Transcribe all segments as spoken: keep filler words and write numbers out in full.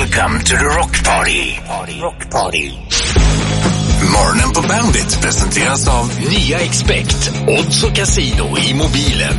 Welcome to the Rock Party. Rock Party. Morgonen på Bandit presenteras av nya Expect, odds och casino i mobilen.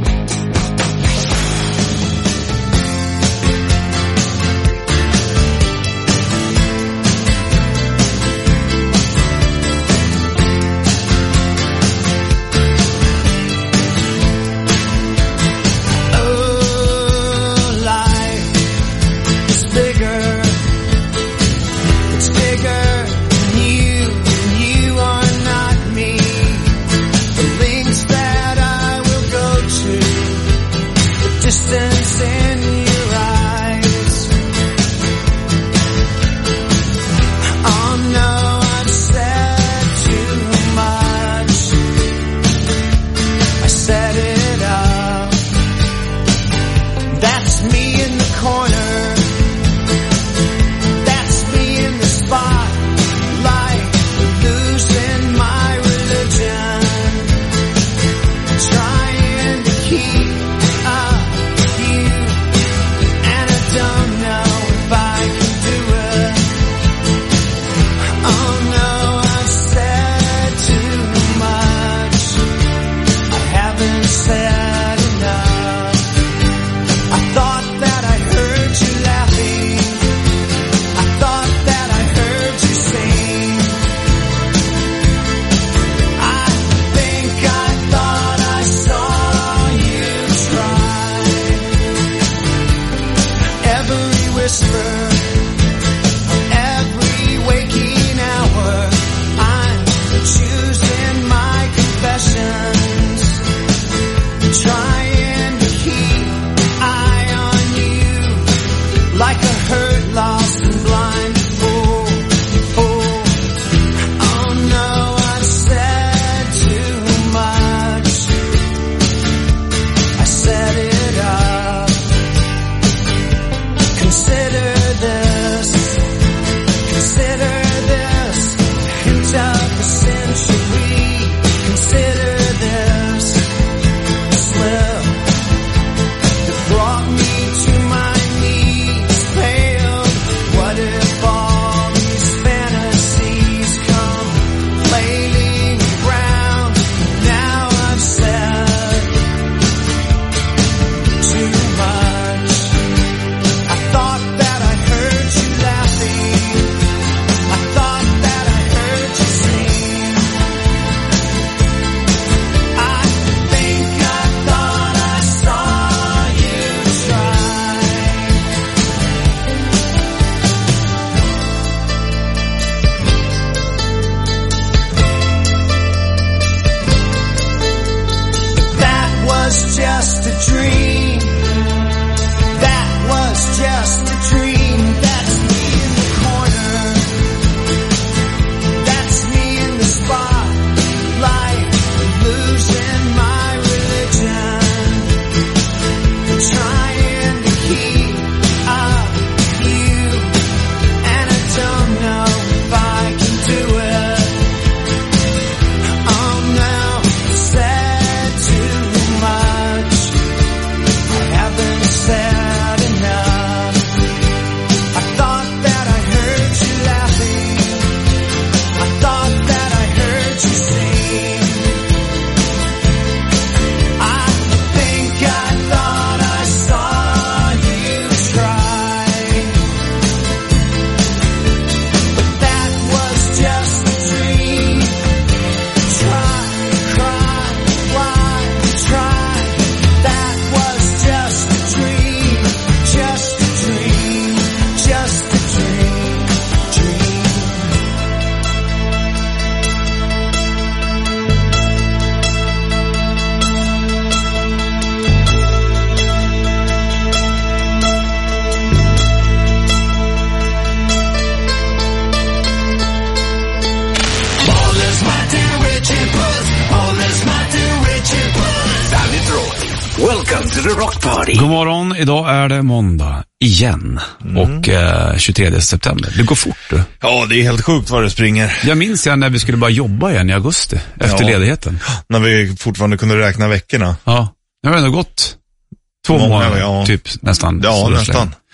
God morgon, idag är det måndag igen mm. och eh, tjugotredje september. Det går fort du. Ja, det är helt sjukt vad det springer. Jag minns jag när vi skulle bara jobba igen i augusti efter ja. ledigheten. När vi fortfarande kunde räkna veckorna. Ja, det har ändå gått två månader ja. typ nästan. Ja, nästan.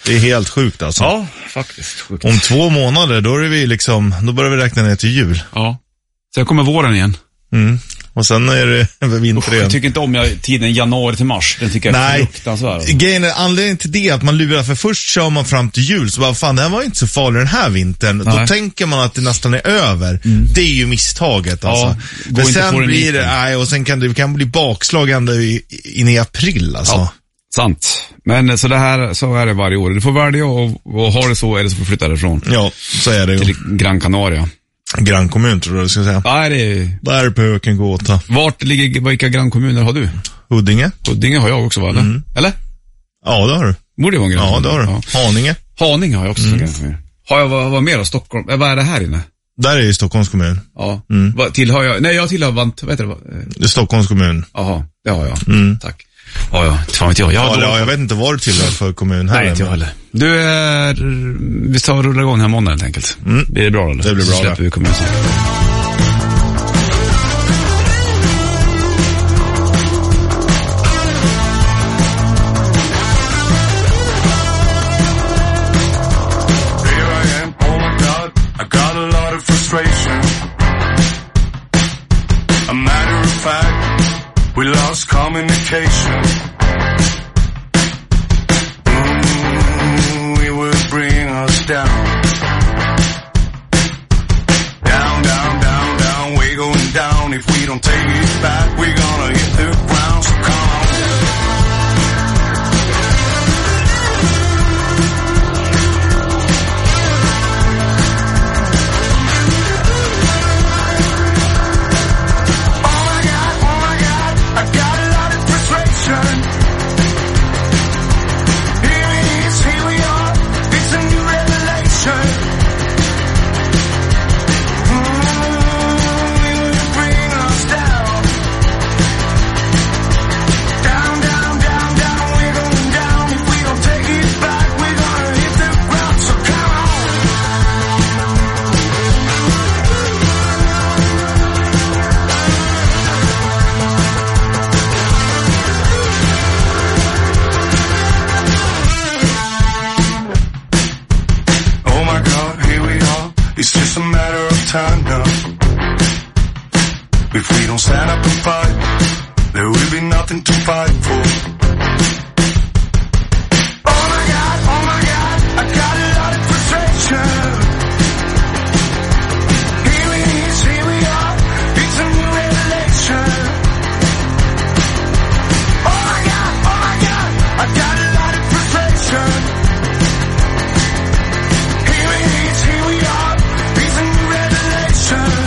Det är helt sjukt alltså. Ja, faktiskt. Sjukt. Om två månader, då är vi liksom, då börjar vi räkna ner till jul. Ja. Sen kommer våren igen. Mm. Och sen är det vinter igen. Jag tycker inte om jag, tiden januari till mars. Den tycker jag är fruktansvärd. Grejen är, anledningen till det att man lurar, för först kör man fram till jul, så bara, fan, det här var inte så farligt den här vintern. Nej. Då tänker man att det nästan är över. Mm. Det är ju misstaget alltså. Ja, men sen blir det, nej, och sen kan det kan bli bakslag ända i, in i april alltså. Ja. Sant. Men så det här, så är det varje år. Du får välja och, och ha det så, eller så får du flytta därifrån. Ja, så är det ju. Till Gran Canaria. Grannkommun tror jag du ska säga. Nej, det är... Där på Ökengåta. Vart ligger, vilka grannkommuner har du? Huddinge. Huddinge har jag också, va? Eller? Mm. Eller? Ja, det har du. Borde det vara en grannkommun? Ja, det har du. Ja. Haninge. Haninge har jag också. Mm. Har jag vad, vad mer av Stockholm? Vad är det här inne? Där är ju Stockholms kommun. Ja. Mm. Vad tillhör jag? Nej, jag tillhör vant, vad heter det? Det är Stockholms kommun. Jaha, det har jag. Mm. Tack. Ja, ja, fan vet jag. Jag, ja, ja, jag vet inte vad du tillhör för kommun här. Nej, inte jag heller. Du, är, vi tar och rullar igång här måndag helt enkelt. Mm. Det är bra, eller? Det blir bra. Så släpper vi kommunen. A matter of fact, we lost communication. Mm, it would bring us down. Down, down, down, down, we're going down. If we don't take it back, we're gonna hit the ground, so come on. Time now. If we don't stand up and fight, there will be nothing to fight for. Oh my God, oh my God, I got a lot of frustration. Here it is, here we are, it's a new revelation. Oh my God, oh my God, I got a lot of frustration. Here it is, here we are, it's a new revelation.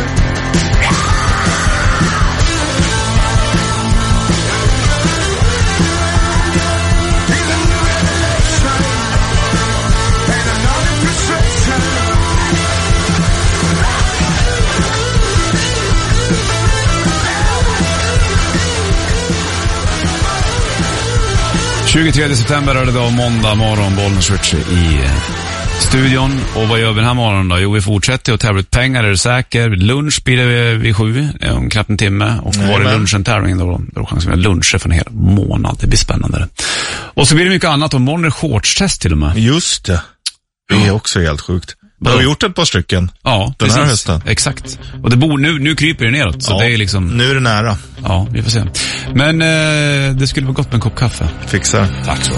tjugotredje september är det då, måndag morgon, Bollnäs Ritchie i studion. Och vad gör vi den här morgonen då? Jo, vi fortsätter att tävla ut pengar, är det säker. Lunch blir det vid sju, om knappt en timme. Och Nej, var det men... lunchen tävlingen då, då är chansen att luncher för en hel månad. Det blir spännande. Och så blir det mycket annat, och morgon är shortstest till och med. Just det. Det är också helt sjukt. Du har gjort ett par stycken. Ja, den precis. här hösten. Exakt. Och det bor, nu, nu kryper det neråt. Så ja, det är liksom... nu är det nära. Ja, vi får se. Men eh, det skulle vara gott med en kopp kaffe. Fixar. Tack så.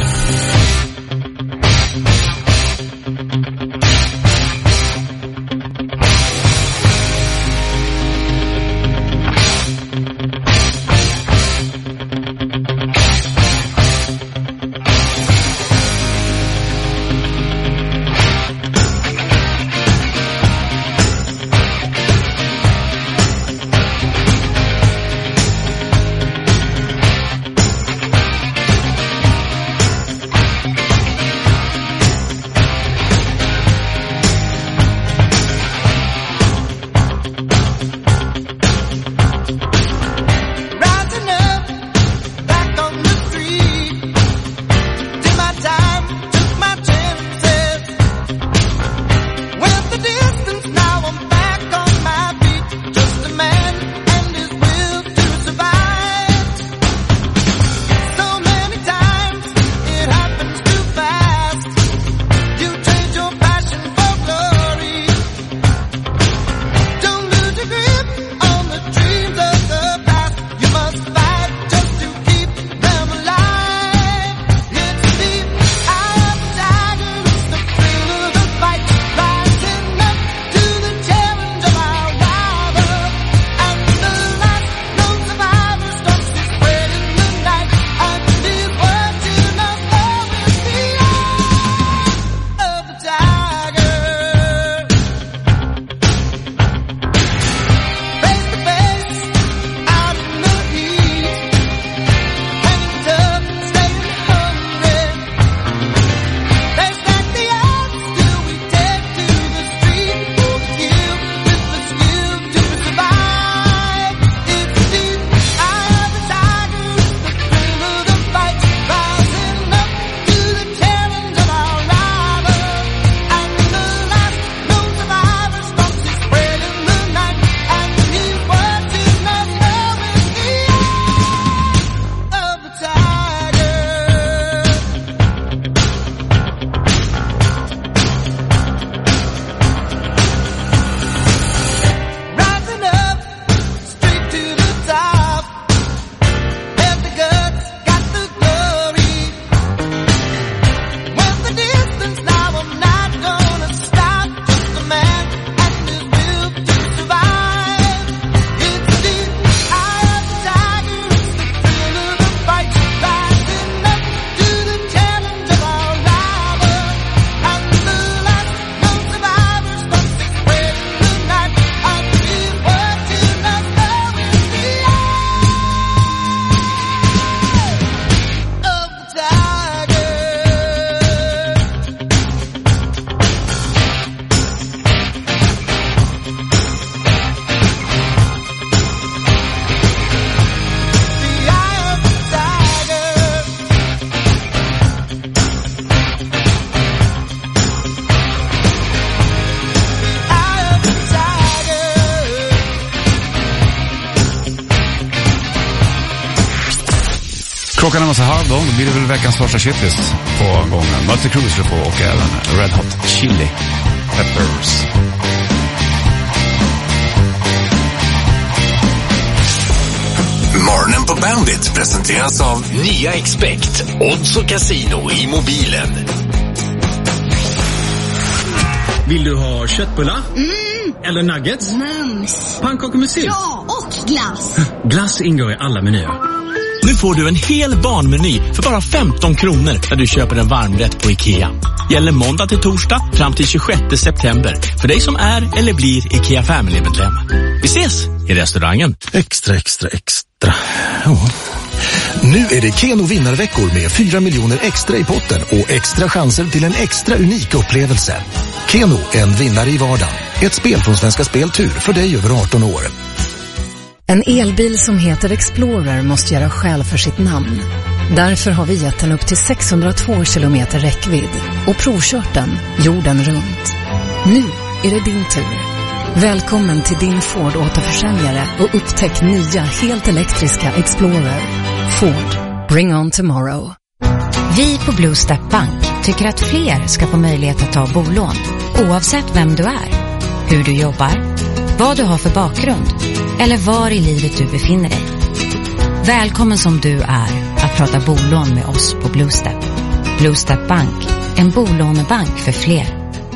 Klockan är massa halv då, då blir det väl veckans första shitlist på gången. Mötley Crüe slår på och även Red Hot Chili Peppers. Morgonen på Bandit presenteras av Nya Expect, odds och casino i mobilen. Vill du ha köttbullar? Mm. Eller nuggets? Mums. Pannkakor med sylt? Ja, och glass. Glass ingår i alla menyer. Nu får du en hel barnmeny för bara femton kronor när du köper en varmrätt på IKEA. Gäller måndag till torsdag fram till tjugosjätte september för dig som är eller blir IKEA Family-medlem. Vi ses i restaurangen. Extra, extra, extra. Ja. Nu är det Keno vinnarveckor med fyra miljoner extra i potten och extra chanser till en extra unik upplevelse. Keno, en vinnare i vardagen. Ett spel från Svenska Speltur för dig över arton år. En elbil som heter Explorer måste göra skäl för sitt namn. Därför har vi gett den upp till sexhundratvå kilometer räckvidd och provkört den jorden runt. Nu är det din tur. Välkommen till din Ford återförsäljare och upptäck nya helt elektriska Explorer. Ford, bring on tomorrow. Vi på Blue Step Bank tycker att fler ska få möjlighet att ta bolån, oavsett vem du är, hur du jobbar, vad du har för bakgrund eller var i livet du befinner dig. Välkommen som du är att prata bolån med oss på Blue Step. Blue Step Bank, en bolånebank för fler.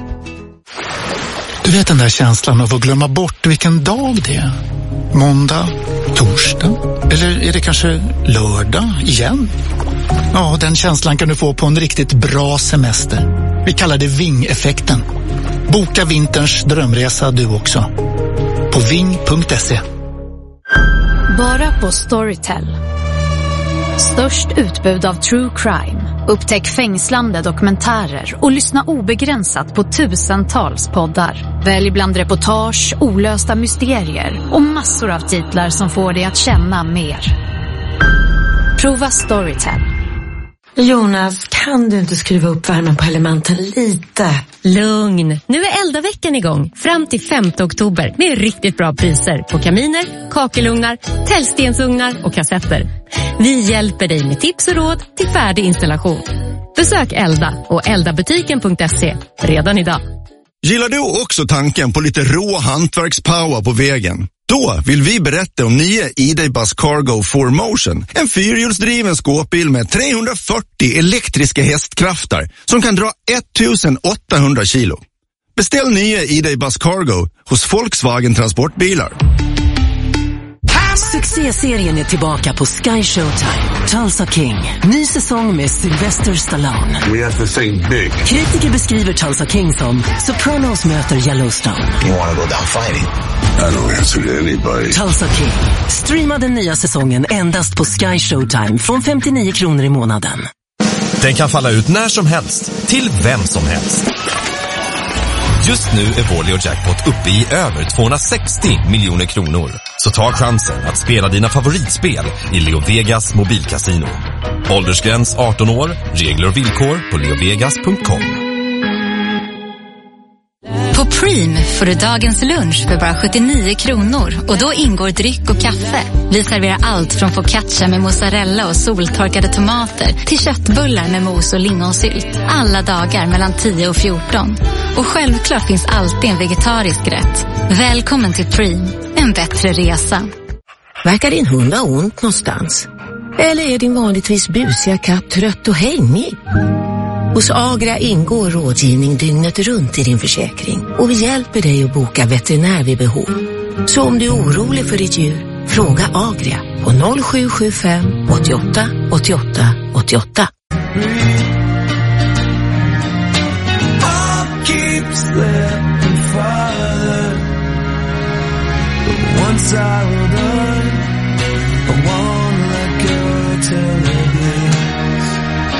Du vet den där känslan av att glömma bort vilken dag det är. Måndag, torsdag eller är det kanske lördag igen? Ja, den känslan kan du få på en riktigt bra semester. Vi kallar det Ving-effekten. Boka vinterns drömresa du också. På ving punkt se. Bara på Storytel. Störst utbud av true crime. Upptäck fängslande dokumentärer och lyssna obegränsat på tusentals poddar. Välj bland reportage, olösta mysterier och massor av titlar som får dig att känna mer. Prova Storytel. Jonas, kan du inte skruva upp värmen på elementen lite? Lugn, nu är Elda-veckan igång fram till femte oktober med riktigt bra priser på kaminer, kakelugnar, tällstensugnar och kassetter. Vi hjälper dig med tips och råd till färdig installation. Besök Elda och eldabutiken punkt se redan idag. Gillar du också tanken på lite rå hantverkspower på vägen? Då vill vi berätta om nya E-Day Bus Cargo four motion. En fyrhjulsdriven skåpbil med trehundrafyrtio elektriska hästkrafter som kan dra ettusenåttahundra kilo. Beställ nya E-Day Bus Cargo hos Volkswagen Transportbilar. Succéserien är tillbaka på Sky Showtime. Tulsa King. Ny säsong med Sylvester Stallone. We have to think big. Kritiker beskriver Tulsa King som Sopranos möter Yellowstone. You want to go down fighting? I don't answer to anybody. Tulsa King. Streama den nya säsongen endast på Sky Showtime från femtionio kronor i månaden. Den kan falla ut när som helst, till vem som helst. Just nu är Wall-E och Jackpot uppe i över tvåhundrasextio miljoner kronor. Så ta chansen att spela dina favoritspel i Leo Vegas mobilkasino. Åldersgräns arton år, regler och villkor på leo vegas punkt com. På Preem får du dagens lunch för bara sjuttionio kronor och då ingår dryck och kaffe. Vi serverar allt från focaccia med mozzarella och soltorkade tomater till köttbullar med mos och lingonsylt. Alla dagar mellan tio och fjorton. Och självklart finns alltid en vegetarisk rätt. Välkommen till Preem, en bättre resa. Verkar din hund ha ont någonstans? Eller är din vanligtvis busiga katt trött och hängig? Hos Agra ingår rådgivning dygnet runt i din försäkring och vi hjälper dig att boka veterinär vid behov. Så om du är orolig för ditt djur, fråga Agria på noll sju sju fem åttioåtta åttioåtta åttioåtta. Once I will done, I won't let go till it is.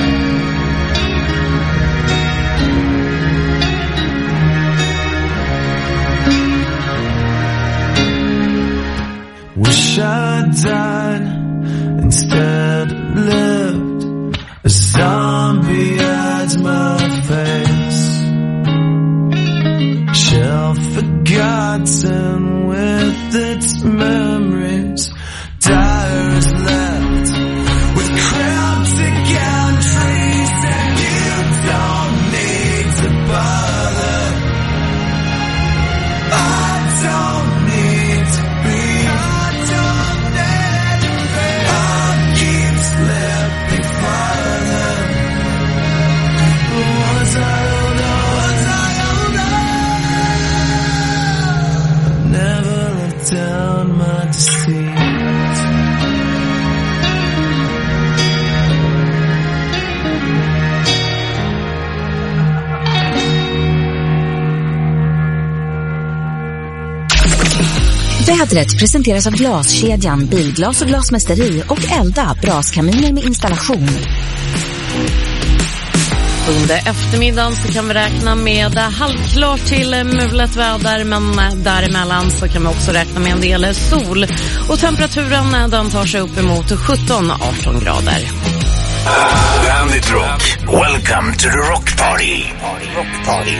Wish I'd died instead of lived. A zombie hides my face. Shelf forgotten with its memories. Dire is left with crowds. Vädret presenteras av Glaskedjan, Bilglas och Glasmästeri och Elda, braskaminer med installation. Under eftermiddagen så kan vi räkna med halvklart till mulet väder, men däremellan så kan vi också räkna med en del sol. Och temperaturen den tar sig upp emot sjutton arton grader. Bandit Rock. Welcome to the Rock Party. Rock Party.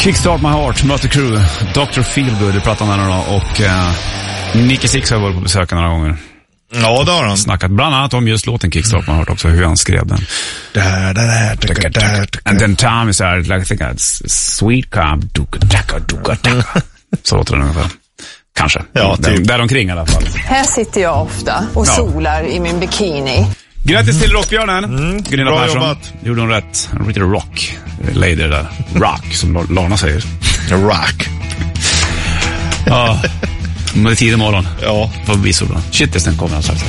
Kickstart My Heart, Möter Crew, doktor Feelgood i plattan här nu då. Och uh, Nicky Six har varit på besök några gånger. Ja, det har han. Snackat bland annat om just låten Kickstart My Heart också, hur han skrev den. And then Tom is like, I think it's sweet calm, duka daka duka daka. Så låter den ungefär. Kanske. Ja, typ. Där omkring i alla fall. Här sitter jag ofta och ja. solar i min bikini. Grattis till Rockbjörnen. Mm, Gunilla bra Persson. jobbat. Gjorde hon rätt. Lite rock. Lady där. Rock, som Lana säger. Rock. Ja. Men det är tidig morgon. Ja. Får bli så bra. Shit, den kommer alltså.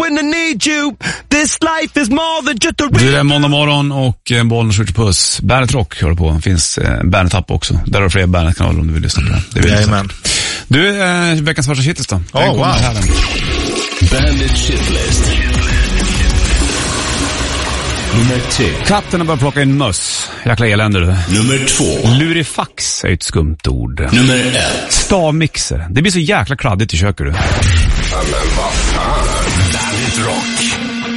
when I need you. This life is more than just a... Du är måndag morgon och en bollen skjuter puss. Bandet Rock hör på. Finns en Bandet-app också. Där har fler Bandet-kanaler om du vill lyssna på det. Det vill Jajamän. Du, eh, veckans första shitlist då. Oh, wow. Bandit Shitlist. Nummer tre. Katten har börjat plocka in möss. Jäkla elände du. Nummer två. Lurifax är ett skumt ord. Nummer ett. Stavmixer. Det blir så jäkla kladdigt i köket du. Ja, men vad fan. Bandit Rock.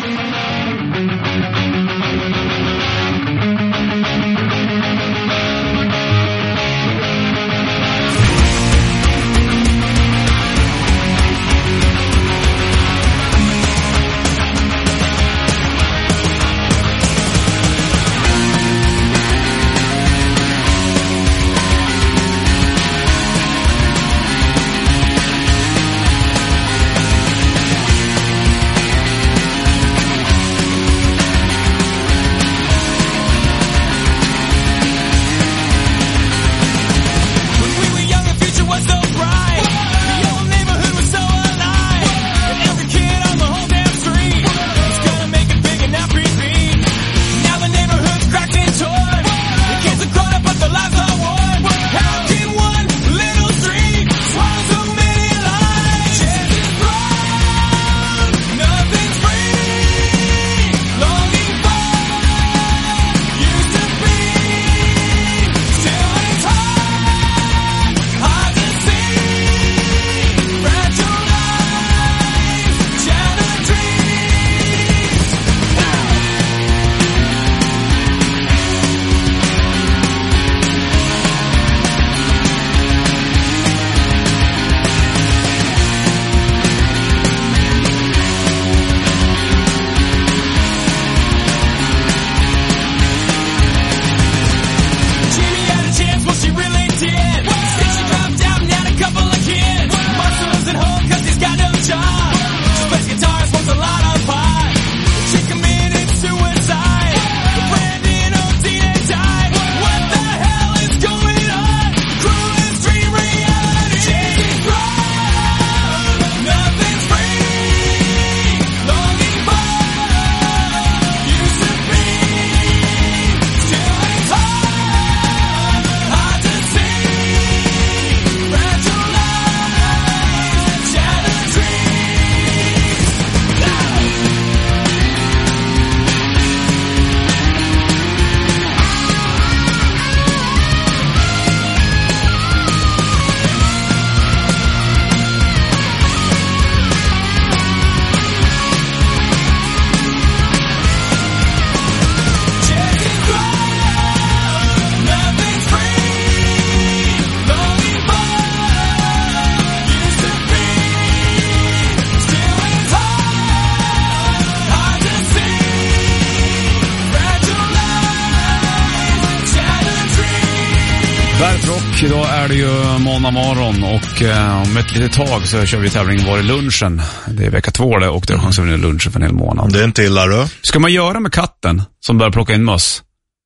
Idag är det ju måndag morgon och eh, om ett litet tag så kör vi tävlingen Var i lunchen. Det är vecka två det och det är chans att vinna lunchen för en hel månad. Det är inte illa då. Ska man göra med katten som börjar plocka in möss?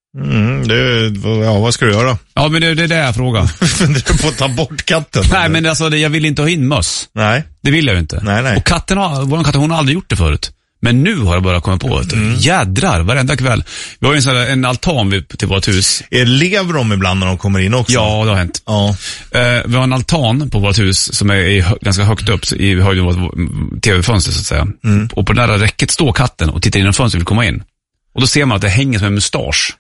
Mm, det, ja, vad ska du göra? Ja, men det, det är det jag frågar. Funderar du på att ta bort katten? Nej, men alltså, jag vill inte ha in möss. Nej. Det vill jag ju inte. Nej, nej. Och katten har, vår katt, hon har aldrig gjort det förut. Men nu har jag börjat komma på det. Mm. Jädrar, varenda kväll. Vi har ju en, sån där, en altan vid, till vårt hus. Lever de ibland när de kommer in också? Ja, det har hänt. Ja. Eh, vi har en altan på vårt hus som är, är ganska högt upp i höjden av vårt tv-fönster så att säga. Mm. Och på det där räcket står katten och tittar in i fönstret och vill komma in. Och då ser man att det hänger som en mustasch.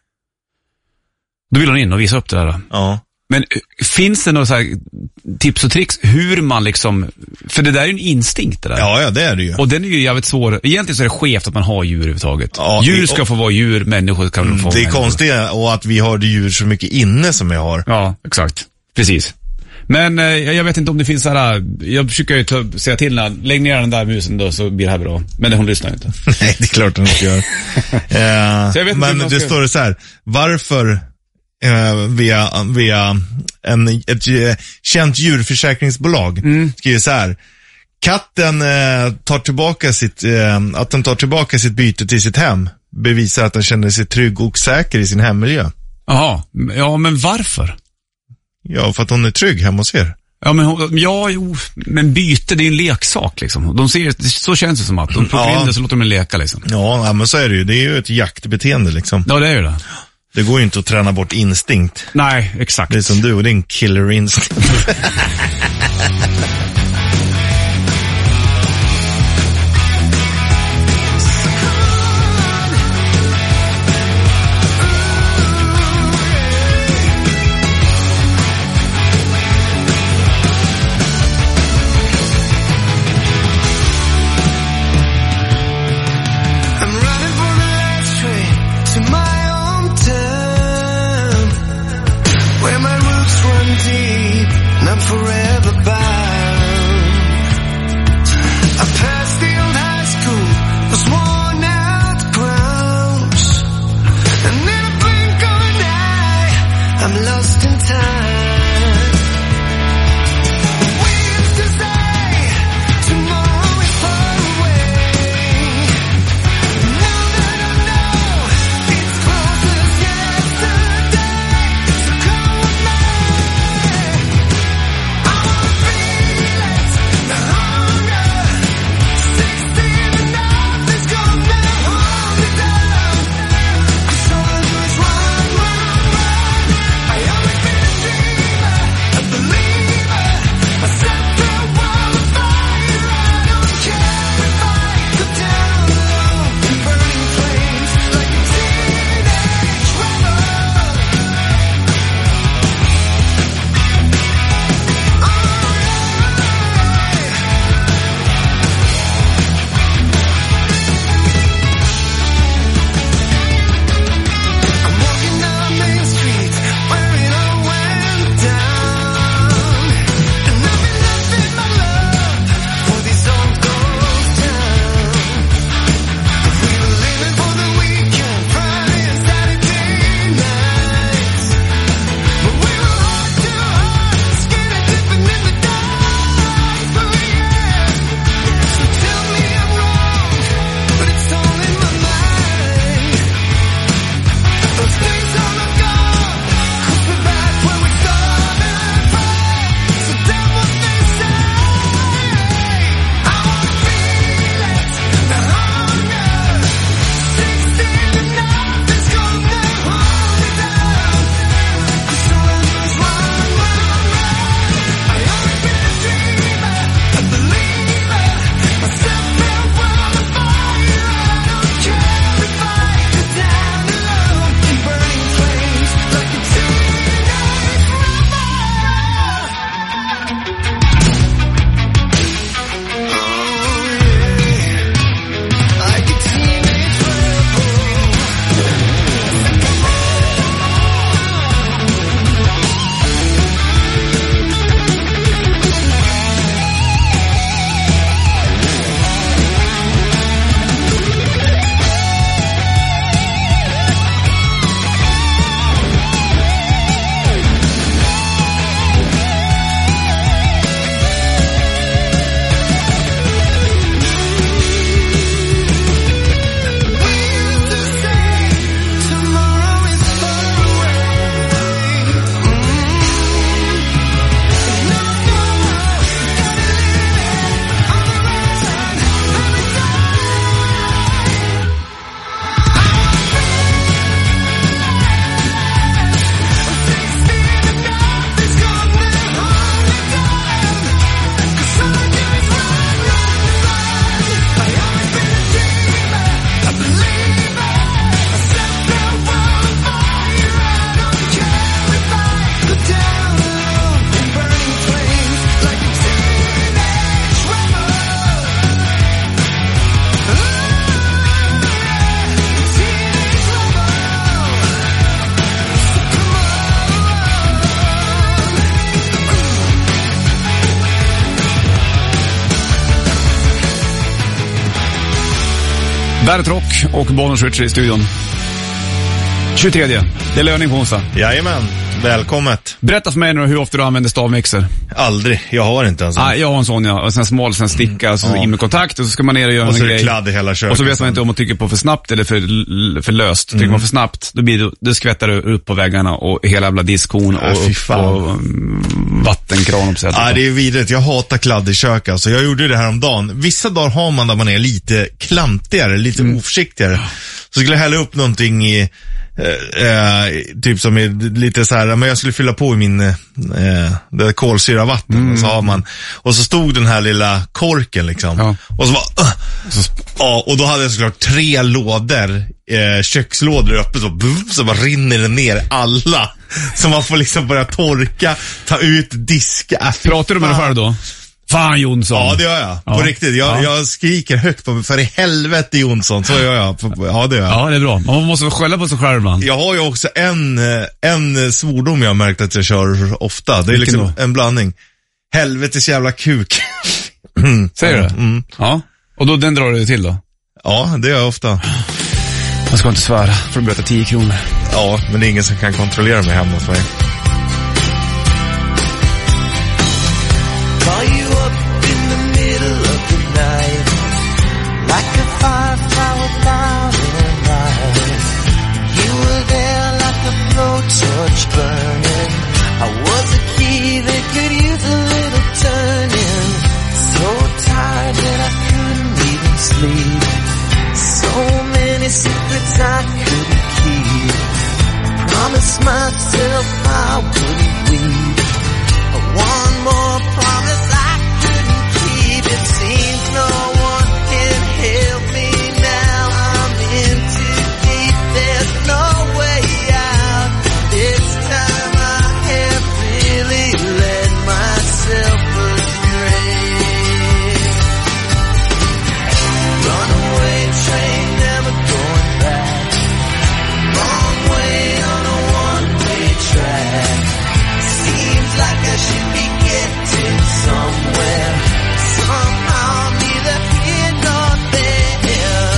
Då vill hon in och visa upp det där. Ja. Men finns det några så här tips och tricks hur man liksom, för det där är ju en instinkt det där. Ja, ja, det är det ju. Och den är ju jävligt svår. Egentligen så är det skevt att man har djur överhuvudtaget. Ja, djur ska och, få vara djur, människor kan mm, få det är människor. konstigt och att vi har djur så mycket inne som vi har. Ja, exakt. Precis. Men eh, jag vet inte om det finns så här, jag försöker ju ta, säga till när, lägg ner den där musen då så blir det här bra. Men hon lyssnar ju inte. Nej, det är klart hon inte gör. eh, men det ska... står det så här, varför eh, via, via en, ett eh, känt djurförsäkringsbolag mm. skriver så här: katten eh, tar tillbaka sitt, eh, att den tar tillbaka sitt byte till sitt hem bevisar att den känner sig trygg och säker i sin hemmiljö. Jaha, ja men varför? Ja, för att hon är trygg hemma hos er. Ja, men ja, jo, men byte, det är en leksak liksom. De ser, så känns det som att de plockar ja. in det så låter de leka liksom. Ja, men så är det ju. Det är ju ett jaktbeteende liksom. Ja, det är ju det. Det går ju inte att träna bort instinkt. Nej, exakt. Det är som du och din killer instinct. Bandet Rock och Bonus Richard i studion. tjugotredje. Det är löning på onsdag. Jajamän, välkommet. Berätta för mig nu hur ofta du använder stavmixer. Aldrig, jag har inte en sån. Ah, jag har en sån, ja. Och sen smal, sen sticka, och så ja. in med kontakt och så ska man ner och göra och en så grej. Och så kladd i hela köket. Och så vet man inte om man tycker på för snabbt eller för, för löst. Tycker mm. man för snabbt, då blir det, då skvättar det upp på väggarna och hela jävla diskhon och, ja, och, och um, vattenkran och så. Ja, det är vidrigt. Jag hatar kladd i kök. Alltså. Jag gjorde det här om dagen. Vissa dagar har man där man är lite klantigare, lite mm. oförsiktigare. Så skulle jag hälla upp någonting i Eh, eh, typ som är lite så här, men jag skulle fylla på i min eh, det kolsyra vatten mm. och så har man, och så stod den här lilla korken liksom ja. och så bara uh, ja, och då hade jag såklart tre lådor eh, kökslådor uppe så, buff, så bara rinner det ner alla så man får liksom börja torka, ta ut, diska. Pratar du med dig själv då? Fan Jonsson. Ja, det gör jag. Ja. På riktigt. Jag, ja. jag skriker högt på för i helvete Jonsson. Så gör jag. Ja, det gör jag. Ja, det är bra. Man måste skälla på sig själv ibland. Jag har ju också en, en svordom jag har märkt att jag kör ofta. Det är liksom då? En blandning. Helvetes jävla kuk. Säger du? Mm. Ja. Och då den drar du till då? Ja, det gör jag ofta. Man ska inte svära för att böta tio kronor. Ja, men det är ingen som kan kontrollera mig hemma hos mig. Torch burning, I was a key that could use a little turning. So tired that I couldn't even sleep. So many secrets I couldn't keep. I promised myself I wouldn't weep. One more promise I couldn't keep. It seems no one can help me now. I'm in too deep, there's no way out. This time I have really let myself astray. Runaway train, never going back. Wrong way on a one-way track. Seems like I should be getting somewhere. Somehow neither here nor there.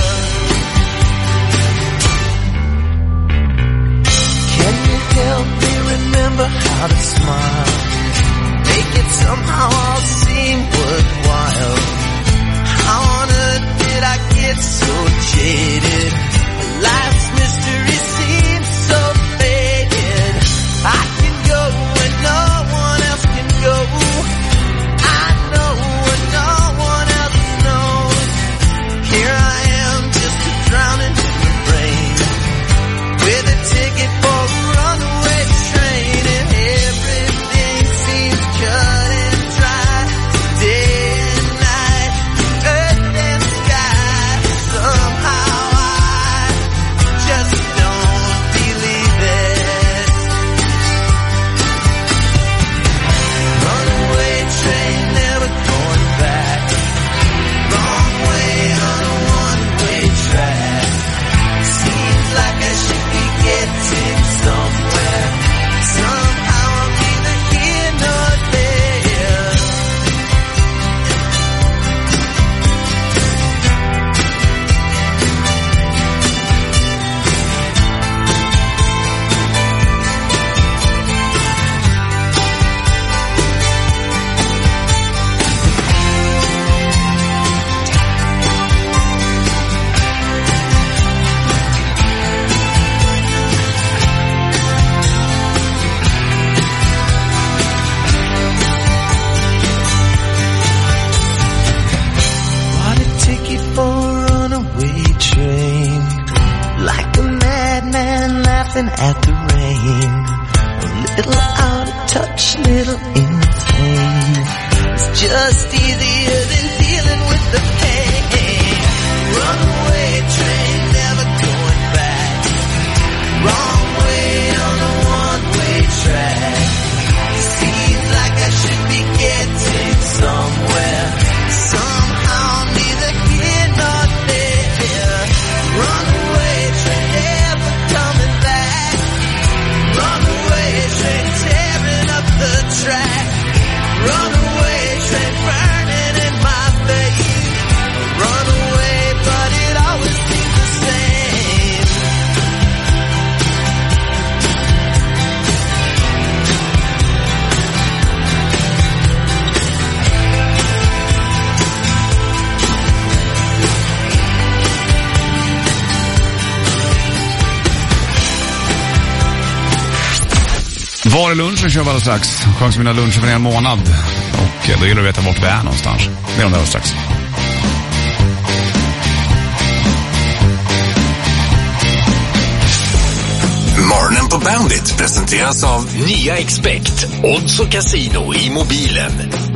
Can you help me remember how to smile? Make it somehow all seem worthwhile. How on earth did I get so jaded? Life's mystery seems so faded. I can go where no one else can go. I know where no one else knows. Here I am just drowning in the rain, with a ticket for a runaway train, and everything seems cut and dry. Day and night, earth and sky. Somehow I just don't believe it. Runaway train, never going back. Wrong way on a one-way track. Seems like I should be getting somewhere. Somehow I'm neither here nor there. Bought a ticket for a runaway train, like a madman laughing at the rain. A little out of touch, little in pain. It's just easier than dealing with the pain. Runaway train, never going back. Wrong way on a one-way track. Seems like I should be getting somewhere. Somehow neither here nor there. Runaway train, never coming back. Runaway train, tearing up the track. Runaway train, burning Var är lunchen kör vi alldeles strax. Chans mina luncher för en månad. Och då gäller det att veta vart vi är någonstans. Mer om det alldeles strax. Morgonen på Bandit presenteras av Nya Expect. Odds och Casino i mobilen.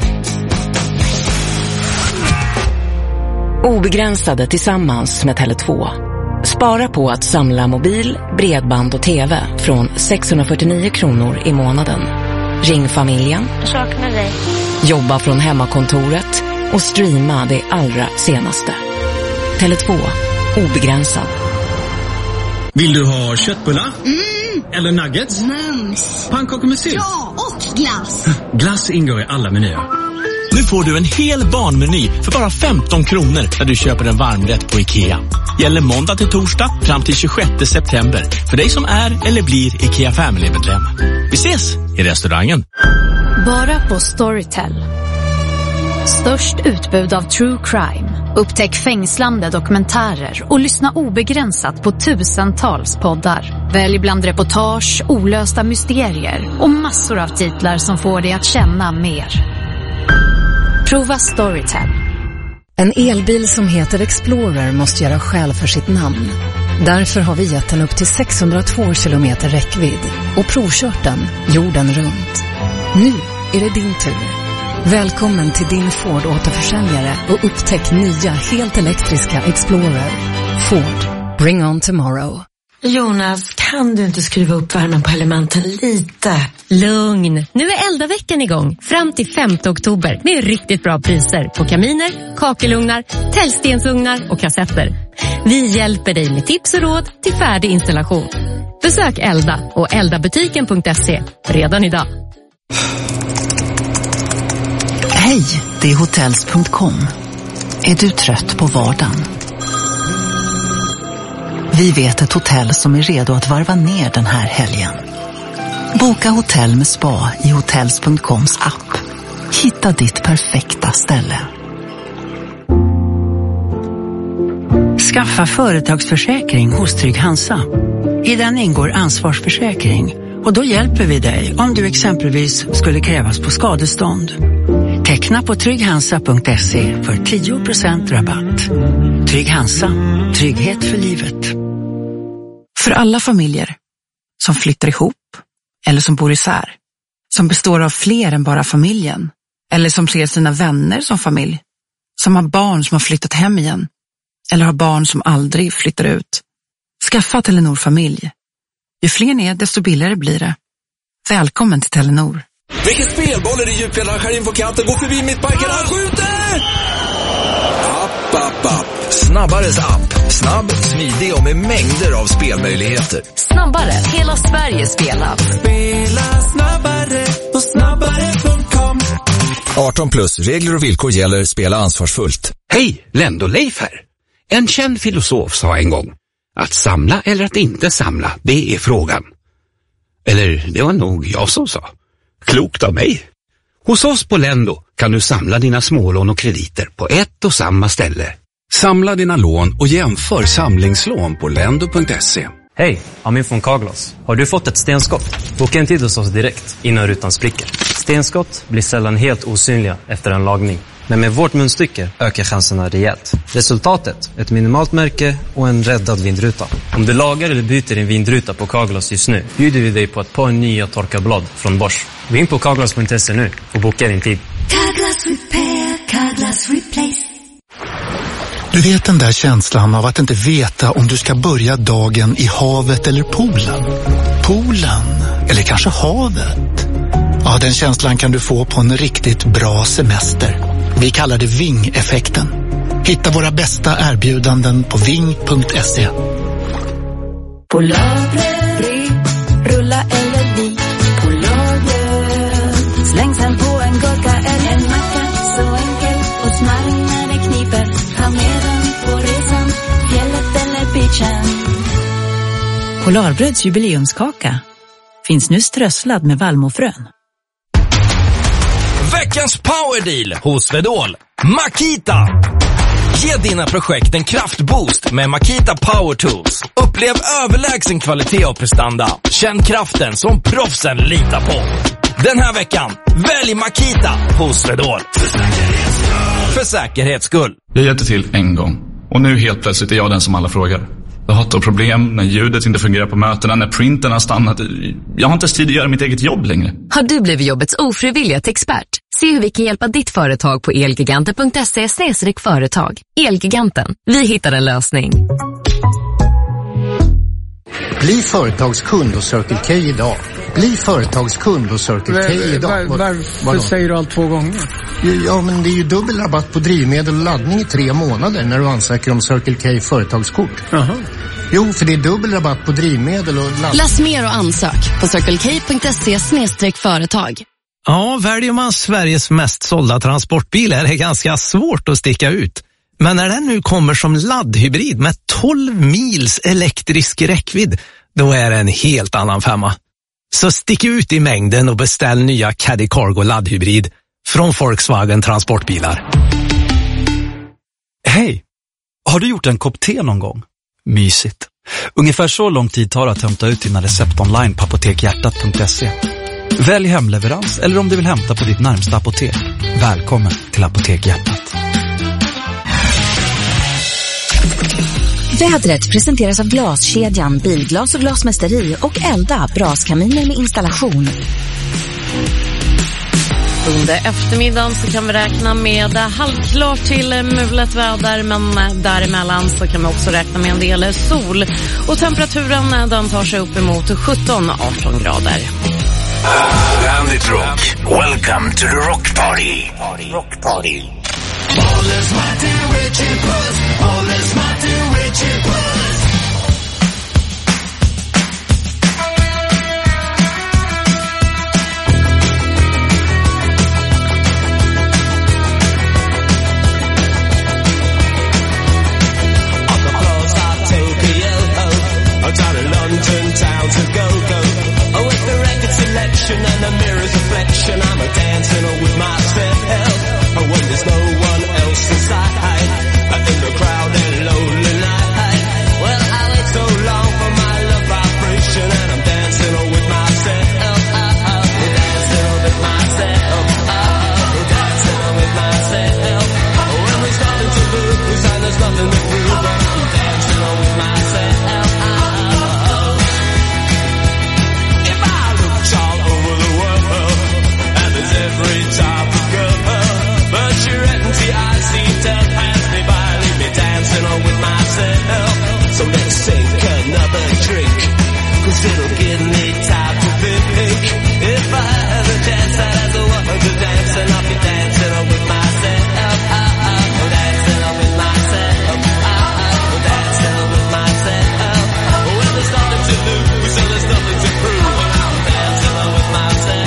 Obegränsade tillsammans med Tele två. Spara på att samla mobil, bredband och tv från sexhundrafyrtionio kronor i månaden. Ring familjen. Jag saknar dig. Jobba från hemmakontoret och streama det allra senaste. Tele två. Obegränsad. Vill du ha köttbullar? Mm. Eller nuggets? Mums. Pannkakor med sylt? Ja, och glass. Glass ingår i alla menyer. Nu får du en hel barnmeny för bara femton kronor när du köper en varmrätt på IKEA. Gäller måndag till torsdag fram till tjugosjätte september. För dig som är eller blir IKEA Family-medlem. Vi ses i restaurangen. Bara på Storytel. Störst utbud av true crime. Upptäck fängslande dokumentärer och lyssna obegränsat på tusentals poddar. Välj bland reportage, olösta mysterier och massor av titlar som får dig att känna mer. Prova Storytel. En elbil som heter Explorer måste göra skäl för sitt namn. Därför har vi gett den upp till sexhundratvå kilometer räckvidd och provkört den jorden runt. Nu är det din tur. Välkommen till din Ford återförsäljare och upptäck nya helt elektriska Explorer. Ford, bring on tomorrow. Jonas, kan du inte skruva upp värmen på elementen lite? Lugn, nu är elda-veckan igång fram till femte oktober med riktigt bra priser på kaminer, kakelugnar, tällstensugnar och kassetter. Vi hjälper dig med tips och råd till färdig installation. Besök Elda och eldabutiken punkt se redan idag. Hej, det är hotels punkt com. Är du trött på vardagen? Vi vet ett hotell som är redo att varva ner den här helgen. Boka hotell med spa i hotels punkt coms app. Hitta ditt perfekta ställe. Skaffa företagsförsäkring hos Trygg Hansa. I den ingår ansvarsförsäkring och då hjälper vi dig om du exempelvis skulle krävas på skadestånd. Teckna på trygg hansa punkt se för tio procent rabatt. Trygg Hansa, trygghet för livet. För alla familjer som flyttar ihop eller som bor isär, som består av fler än bara familjen, eller som ser sina vänner som familj, som har barn som har flyttat hem igen, eller har barn som aldrig flyttar ut. Skaffa Telenor familj. Ju fler ni är, desto billigare blir det. Välkommen till Telenor. Vilket spelboll är det djupledaren skär in på kanten, går förbi mittbacken, han skjuter! App, app, app. Snabbares app. Snabb, smidig och med mängder av spelmöjligheter. Snabbare, hela Sverige spelar. Spela snabbare på snabbare punkt com. arton plus, regler och villkor gäller, spela ansvarsfullt. Hej, Lendo Leif här. En känd filosof sa en gång: att samla eller att inte samla, det är frågan. Eller det var nog jag som sa. Klokt av mig. Hos oss på Lendo kan du samla dina smålån och krediter på ett och samma ställe. Samla dina lån och jämför samlingslån på lendo punkt se. Hej, Amin från Carglass. Har du fått ett stenskott? Boka en tid hos oss direkt innan rutan spricker. Stenskott blir sällan helt osynliga efter en lagning. Men med vårt munstycke ökar chanserna rejält. Resultatet, ett minimalt märke och en räddad vindruta. Om du lagar eller byter din vindruta på Carglass just nu, bjuder vi dig på ett par nya torkarblad från Bosch. Gå in på carglass punkt se nu och boka din tid. Carglass Repair, Carglass Replace. Du vet den där känslan av att inte veta om du ska börja dagen i havet eller poolen. Poolen, eller kanske havet. Ja, den känslan kan du få på en riktigt bra semester. Vi kallar det Ving-effekten. Hitta våra bästa erbjudanden på ving punkt se. Polarbröd, rulla eller vit. Polarbröd, släng sen på en gurka eller en macka. Så enkel och smarrig när det kniper. Ta med den på resan, fjället eller beachen. Polarbröds jubileumskaka finns nu strösslad med vallmofrön. Veckans powerdeal hos Vedol. Makita! Ge dina projekt en kraftboost med Makita Power Tools. Upplev överlägsen kvalitet och prestanda. Känn kraften som proffsen litar på. Den här veckan, välj Makita hos Swedol. För säkerhets skull. Jag hjälpte till en gång. Och nu helt plötsligt är jag den som alla frågar. Jag har haft problem när ljudet inte fungerar på mötena, när printen har stannat. Jag har inte ens tid att göra mitt eget jobb längre. Har du blivit jobbets ofrivilliga expert? Se hur vi kan hjälpa ditt företag på elgiganten punkt se slash företag. Elgiganten, vi hittar en lösning. Bli företagskund och Circle K idag. Bli företagskund och Circle K idag. Var, var, varför Vadå? Säger du allt två gånger? Ja, men det är ju dubbel rabatt på drivmedel och laddning i tre månader när du ansöker om Circle K företagskort. Jaha. Jo, för det är dubbel rabatt på drivmedel och laddning. Läs mer och ansök på circle k punkt se slash företag. Ja, väljer man Sveriges mest sålda transportbil är det ganska svårt att sticka ut. Men när den nu kommer som laddhybrid med tolv mils elektrisk räckvidd, då är det en helt annan femma. Så stick ut i mängden och beställ nya Caddy Cargo laddhybrid från Volkswagen Transportbilar. Hej! Har du gjort en kopp te någon gång? Mysigt. Ungefär så lång tid tar det att hämta ut dina recept online på apotekhjärtat punkt se. Välj hemleverans eller om du vill hämta på ditt närmsta apotek. Välkommen till Apotekhjärtat. Vädret presenteras av Glaskedjan, Bilglas och Glasmästeri och Elda, braskaminer med installation. Under eftermiddagen så kan vi räkna med halvklart till mulet väder, men däremellan så kan vi också räkna med en del sol. Och temperaturen den tar sig upp emot sjutton arton grader. Bandit Rock. Welcome to the Rock Party. Rock Party. All is Martin Richard Puss. All is Martin Richard Puss. Down in London town to go go. Oh, with the record selection and the mirror's reflection, I'm a dancing with myself. Oh, when there's no one else inside, in the crowd and lonely night. Well, I wait so long for my love vibration, and I'm dancing with myself. Oh, dancing with myself. Oh, dancing with myself. Oh, when there's nothing to lose and there's nothing to prove, I'm dancing with myself. Every time I go, but your empty eyes seem to pass me by, leave me dancing on with myself. So let's take another drink, cause it'll give me time to think. If I had a chance, I'd have the one to dance, and I'll be dancing on with myself. Oh, dancing on with myself. Oh, dancing on with myself. When there's nothing to lose and there's nothing to prove, I'm dancing on with myself.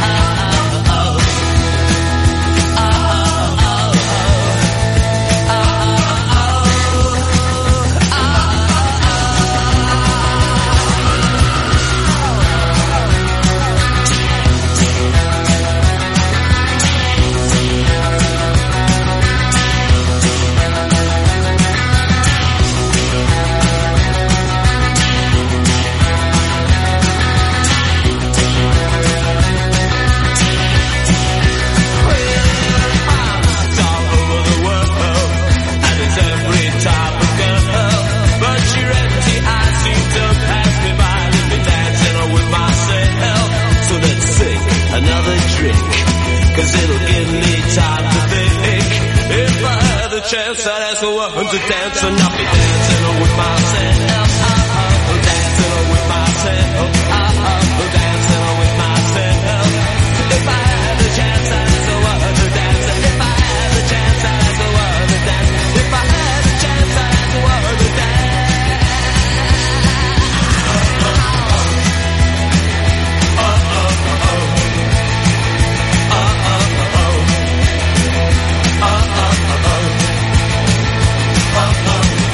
Chance I'd ask a woman to dance and I'll be dancing with myself. Oh, dancing with myself. Oh, dancing with myself. If I had a chance I'd ask a woman to dance. If I had a chance I'd ask a woman to dance. If I had a chance I'd ask a woman to dance. Oh, oh, oh. Oh, oh, oh. Oh, oh, oh.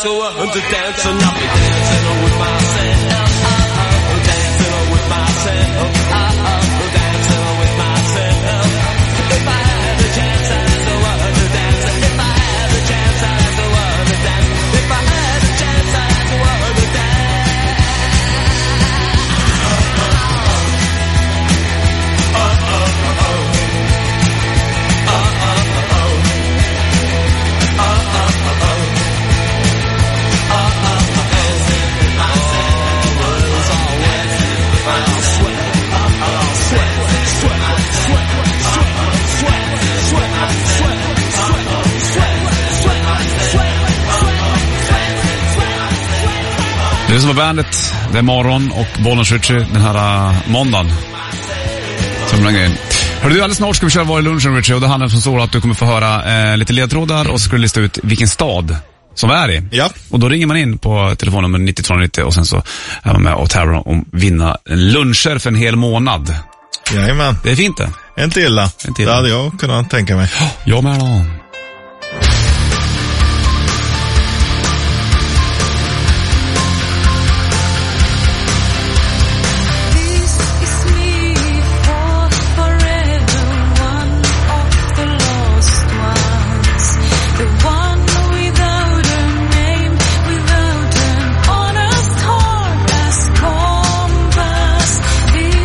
dance, I want to dance, and I'll be dancing with myself. Dancing with myself. Dancing with myself. If I had a chance, I'd want to dance. If I had a chance, I'd want to dance. If I had a chance, I'd want to dance. Det är som är bandet, det är morgon och Bollnäs Ritchie den här uh, måndagen. Som den grejen. Hörru du, alldeles snart ska vi köra Var i lunchen, Ritchie, och det handlar som så att du kommer få höra eh, lite ledtrådar och så ska du lista ut vilken stad som är i. Ja. Och då ringer man in på telefonnummer nittio två nittio och sen så är man med och tävlar om vinna luncher för en hel månad. Jajamän. Det är fint det. Inte illa. Inte illa. Det hade jag kunnat tänka mig. Jag med då.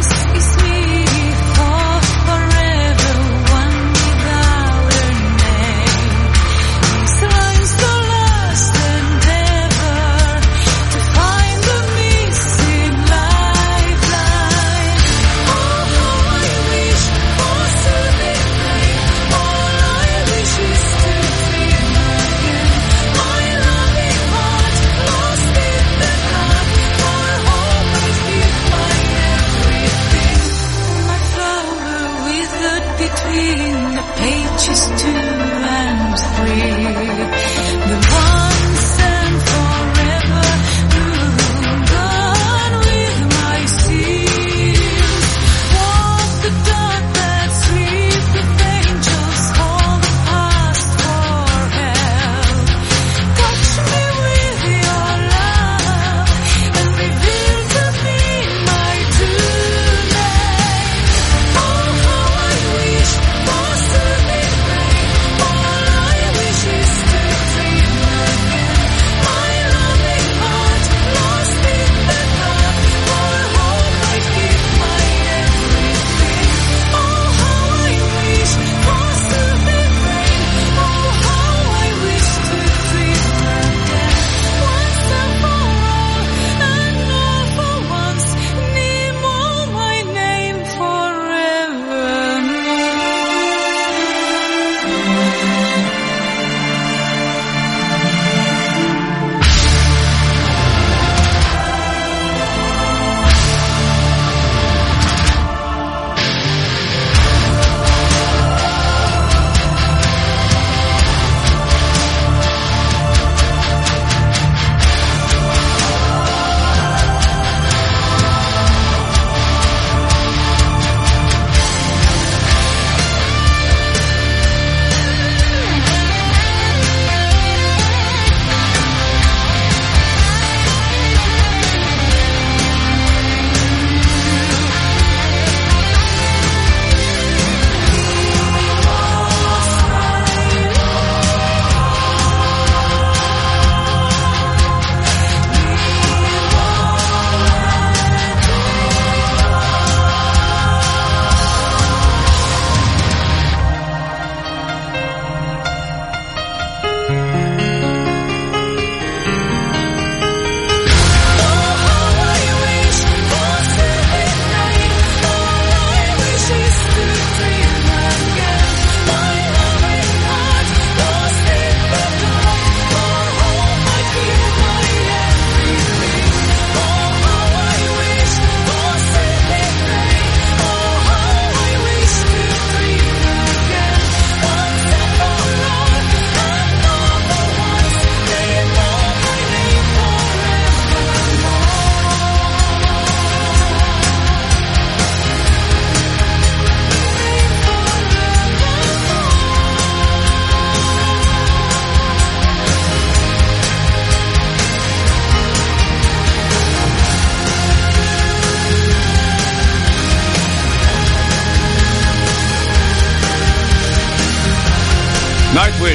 Forever, one without a name.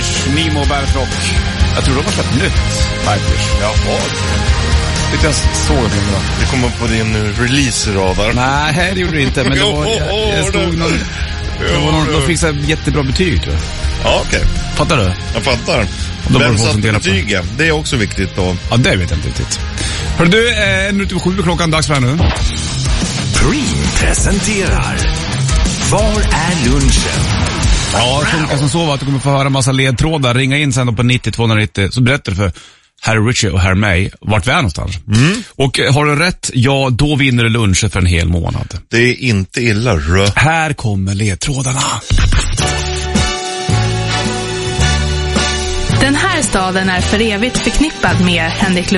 Nightwish, Nemo och Bandet Rock. Jag tror de har släppt nytt Nightwish. Jaha. Vet jag såg det bra. Det kommer på din release-radar. Nej, det gjorde det inte. Men det var, jag, jag stod någon, det var någon, de fick så jättebra betyg, tror jag. Ja, okej. Okay. Fattar du? Jag fattar. Vem satt betygen? Det är också viktigt då. Ja, det vet jag inte riktigt. Hörru du, eh, en minut över sju klockan, dags för här nu. Preem presenterar Var är lunchen? Ja, funkar som så att du kommer få höra en massa ledtrådar. Ringa in sen då på nittio tvåhundranittio så berättar du för Herr Richie och Herr May vart vi är någonstans. Mm. Och har du rätt, ja då vinner du lunchen för en hel månad. Det är inte illa, rö. Här kommer ledtrådarna. Den här staden är för evigt förknippad med Henrik Lund.